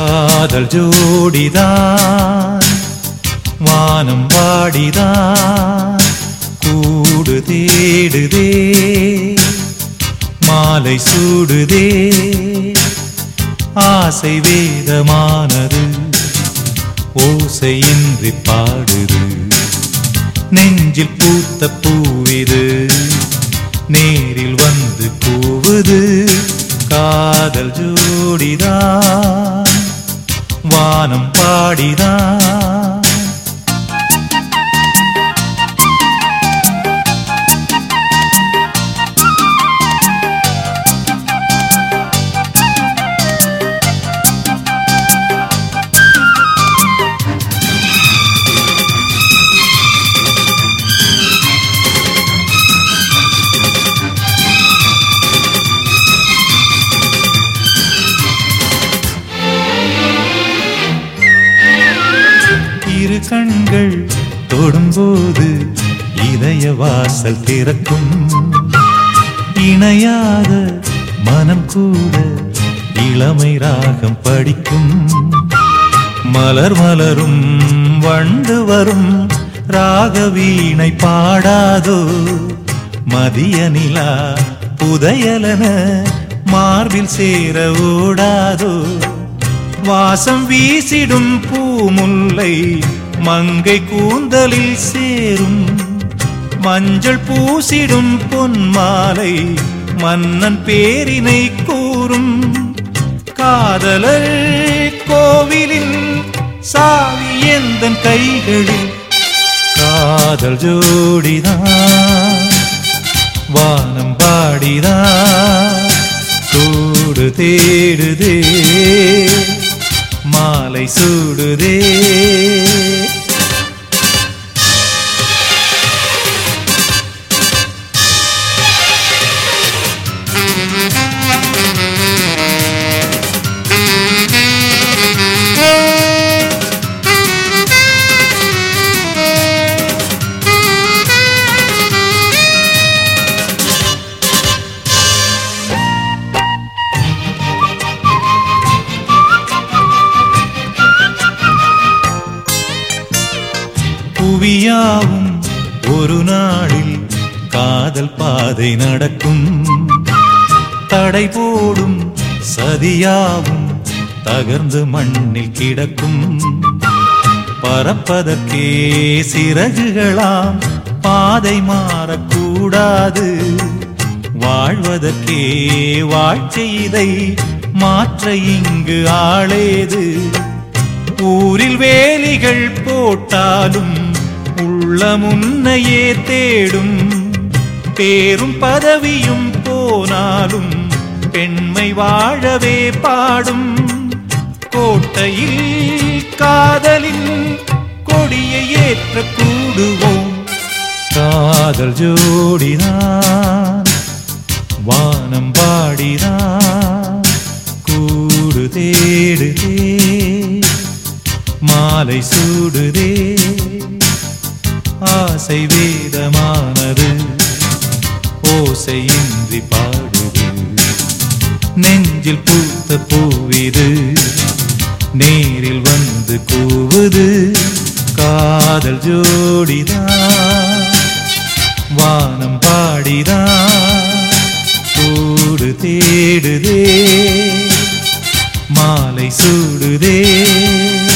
காதல் ஜோடிதான் வானம் வாடிதான் கூடு தேடுதே மாலை சூடுதே ஆசை வேதமானது ஓசையின்றி பாடுது நெஞ்சில் பூத்த பூவிது நேரில் வந்து கூவுது காதல் ஜோடிதான் வானம் பாடிதான் இரு கண்கள் தொடும்போது இதய வாசல் திறக்கும் இணையாத மனம் கூட இளமை ராகம் படிக்கும் மலர் மலரும் வண்டு வரும் ராகவீணை பாடாதோ மதிய நிலா புதையலன மார்பில் சேர ஓடாதோ வாசம் வீசிடும் பூமுல்லை மங்கை கூந்தலில் சேரும் மஞ்சள் பூசிடும் பொன்மாலை மன்னன் பேரினை கூறும் காதலர் கோவிலின் சாவி எந்தன் கைகளில் காதல் ஜோடிதான் வானம் பாடிதான் கூடு தேடுதே மாலை சூடுதே புவியாவும் ஒரு நாளில் காதல் பாதை நடக்கும் தடை போடும் சதியாவும் தகர்ந்து மண்ணில் கிடக்கும் பறப்பதற்கே சிறகுகளாம் பாதை மாறக்கூடாது வாழ்வதற்கே வாழ்க்கை இதை மாற்ற இங்கு ஆளேது ஊரில் வேலிகள் போட்டாலும் உள்ள முன்னையே தேடும் பேரும் பதவியும் போனாலும் பெண்மை வாழவே பாடும் கோட்டையில் காதலின் கொடியை ஏற்ற கூடுவோம் காதல் ஜோடிதான் வானம் பாடிதான் கூடு தேடுதே மாலை சூடுதே ஆசை வேதமானது ஓசையின்றி பாடுது நெஞ்சில் பூத்த பூவிது நேரில் வந்து கூவுது காதல் ஜோடிதான் வானம் பாடிதான் கூடு தேடுதே மாலை சூடுதே